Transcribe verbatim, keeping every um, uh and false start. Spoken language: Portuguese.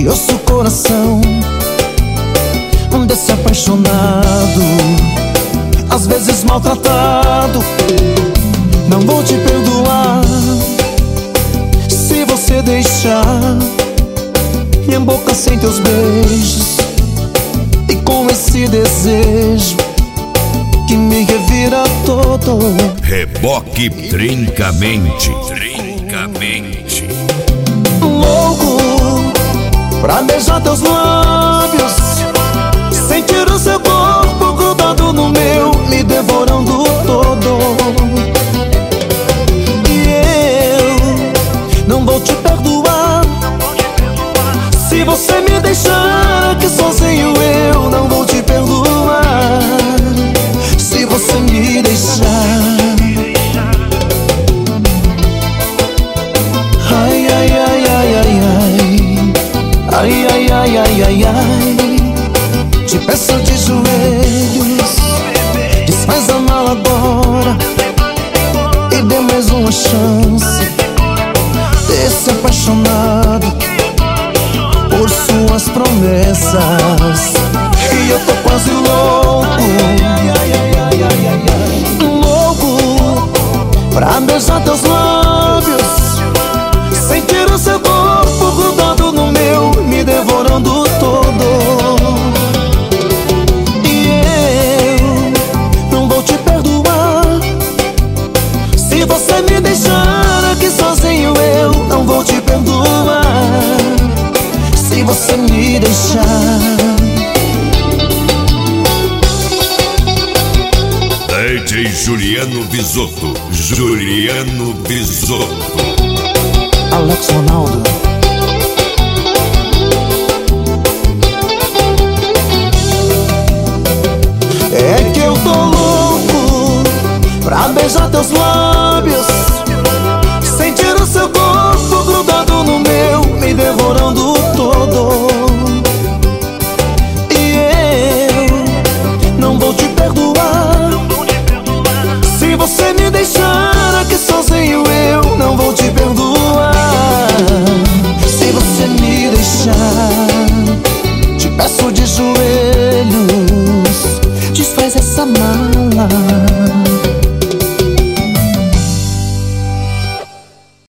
e ouço o coração desse apaixonado, às vezes maltratado. Não vou te perdoar se você deixar minha boca sem teus beijos, e com esse desejo que me revira todo. Reboque Trincamente. Trincamente. Louco pra beijar teus lábios, sentir o seu corpo grudado no meu, me devorando todo. E eu não vou te perdoar se você me deixar aqui sozinho. Eu não vou te perdoar se você me deixar. Ai, ai, ai, ai, ai, ai. Ai, ai, ai, ai, ai, ai. Te peço de joelhos, desfaz a mala agora e dê mais uma chance desse apaixonado por suas promessas. E eu tô quase louco, louco pra beijar teus lábios, sentir o seu corpo grudado no meu, me devorando todo. E eu não vou te perdoar se você me deixar aqui sozinho. Eu não vou te perdoar se você me deixar. D J Juliano Bisotto. Juliano Bisotto. Alex Ronaldo. É que eu tô louco pra beijar teus lábios,